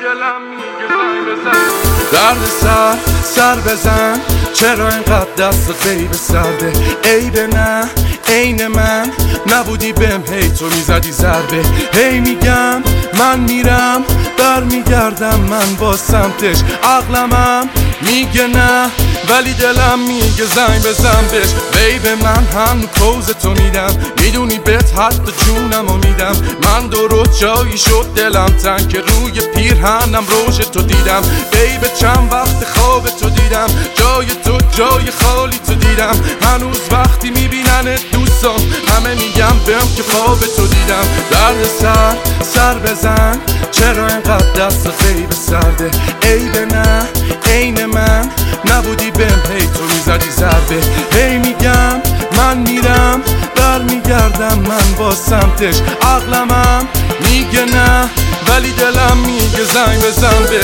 دلم میگه زنگ بزن. درد سر بزن، چرا اینقدر دستت بیب سرده؟ عیبه نه عین من نبودی بهم، هی تو میزدی ضربه. هی میگم من میرم برمیگردم من با سمتش، عقلمم میگه نه ولی دلم میگه زنگ بزن بهش. بیب من هم پوز تو میدم، میدونی بهت حتی جونمو میدم. من درست جایی شد دلم تنگ که روی پیرهنم روش تو دیدم. بیب چند وقت خواب تو دیدم، جای تو جای خالی تو دیدم. هنوز وقتی میبیننت دوستان همه میگم بهم که خواب تو دیدم. درد سر بزن، چرا اینقدر دستت بیب سرده؟ عیبه نه عین من نبودی بهم، هی تو میزدی ضربه. هی میگم من میرم برمیگردم من با سمتش، عقلمم میگه نه ولی دلم میگه زنگ بزن بهش.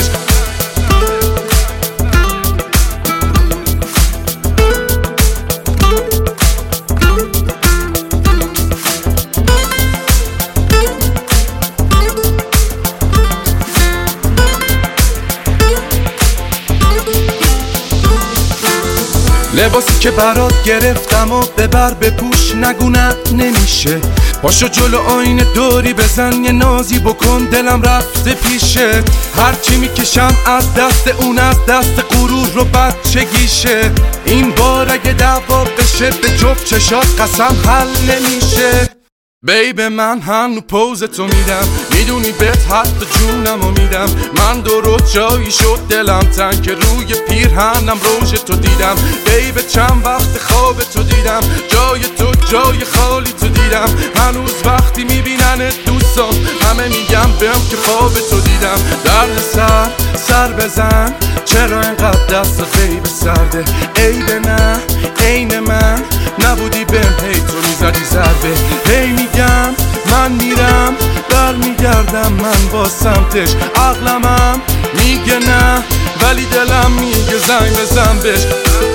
لباسی که برات گرفتم و ببر بپوش، نگونت نمیشه. پاشو جلو آینه دوری بزن یه نازی بکن، دلم رفته پیشه. هرچی میکشم از دست اون از دست غرور رو بچگیشه. این بار اگه دعوا بشه به جفت چشات قسم حل نمیشه. بیب من هنو پوز تو میدم، میدونی بهت حتی جونمو میدم. من درست جایی شد دلم تنگ که روی پیرهنم روش تو دیدم. بیب چند وقت خواب تو دیدم، جای تو جای خالی تو دیدم. هنوز وقتی میبیننت دوستان همه میگم بهم که خواب تو دیدم. درد سر بزن، چرا اینقدر دستت بیب سرده؟ عیبه نه عین من نبودی بهم، هی تو میزدی ضربه. هی میگم من میرم برمیگردم من با سمتش، عقلمم میگه نه ولی دلم میگه زنگ بزن بهش.